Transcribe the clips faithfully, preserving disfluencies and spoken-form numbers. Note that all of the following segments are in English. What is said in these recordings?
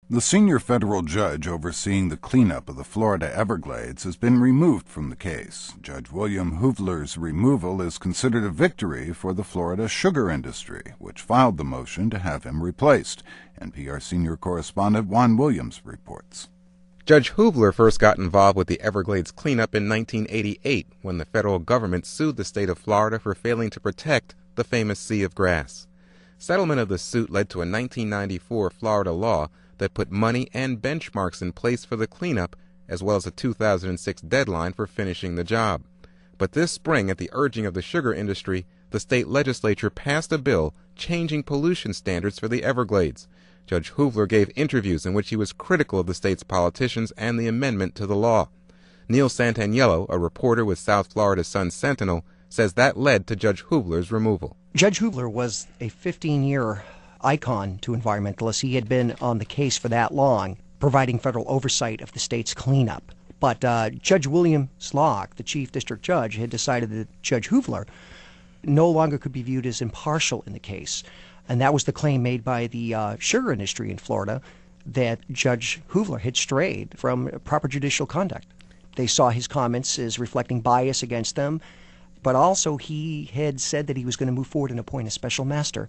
The senior federal judge overseeing the cleanup of the Florida Everglades has been removed from the case. Judge William Hoovler's removal is considered a victory for the Florida sugar industry, which filed the motion to have him replaced. N P R senior correspondent Juan Williams reports. Judge Hoovler first got involved with the Everglades cleanup in nineteen eighty-eight when the federal government sued the state of Florida for failing to protect the famous Sea of Grass. Settlement of the suit led to a nineteen ninety-four Florida law that put money and benchmarks in place for the cleanup, as well as a two thousand six deadline for finishing the job. But this spring, at the urging of the sugar industry, the state legislature passed a bill changing pollution standards for the Everglades. Judge Hoovler gave interviews in which he was critical of the state's politicians and the amendment to the law. Neil Santaniello, a reporter with South Florida Sun-Sentinel, says that led to Judge Hoovler's removal. Judge Hoovler was a fifteen-year icon to environmentalists. He had been on the case for that long, providing federal oversight of the state's cleanup. But uh, Judge William Slock, the chief district judge, had decided that Judge Hoovler no longer could be viewed as impartial in the case. And that was the claim made by the uh, sugar industry in Florida, that Judge Hoovler had strayed from proper judicial conduct. They saw his comments as reflecting bias against them, but also he had said that he was going to move forward and appoint a special master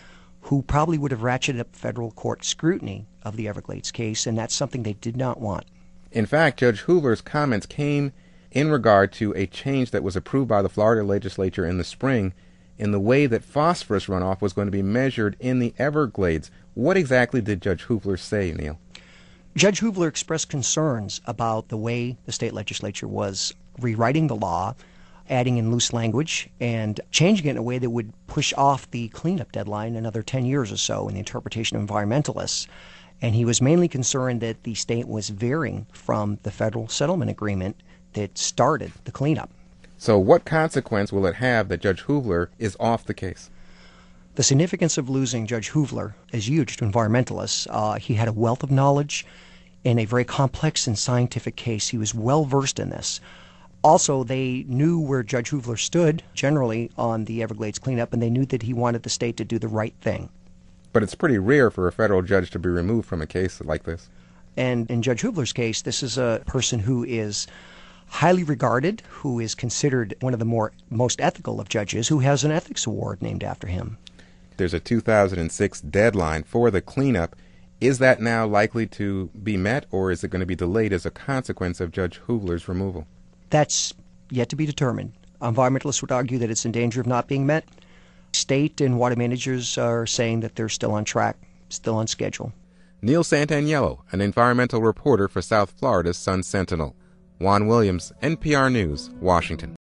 who probably would have ratcheted up federal court scrutiny of the Everglades case, and that's something they did not want. In fact, Judge Hoovler's comments came in regard to a change that was approved by the Florida legislature in the spring in the way that phosphorus runoff was going to be measured in the Everglades. What exactly did Judge Hoovler say, Neil? Judge Hoovler expressed concerns about the way the state legislature was rewriting the law, adding in loose language, and changing it in a way that would push off the cleanup deadline another ten years or so in the interpretation of environmentalists. And he was mainly concerned that the state was veering from the federal settlement agreement that started the cleanup. So what consequence will it have that Judge Hoovler is off the case? The significance of losing Judge Hoovler is huge to environmentalists. Uh, he had a wealth of knowledge in a very complex and scientific case. He was well versed in this. Also, they knew where Judge Hoovler stood generally on the Everglades cleanup, and they knew that he wanted the state to do the right thing. But it's pretty rare for a federal judge to be removed from a case like this. And in Judge Hoovler's case, this is a person who is highly regarded, who is considered one of the more most ethical of judges, who has an ethics award named after him. There's a two thousand six deadline for the cleanup. Is that now likely to be met, or is it going to be delayed as a consequence of Judge Hoovler's removal? That's yet to be determined. Environmentalists would argue that it's in danger of not being met. State and water managers are saying that they're still on track, still on schedule. Neil Santaniello, an environmental reporter for South Florida's Sun-Sentinel. Juan Williams, N P R News, Washington.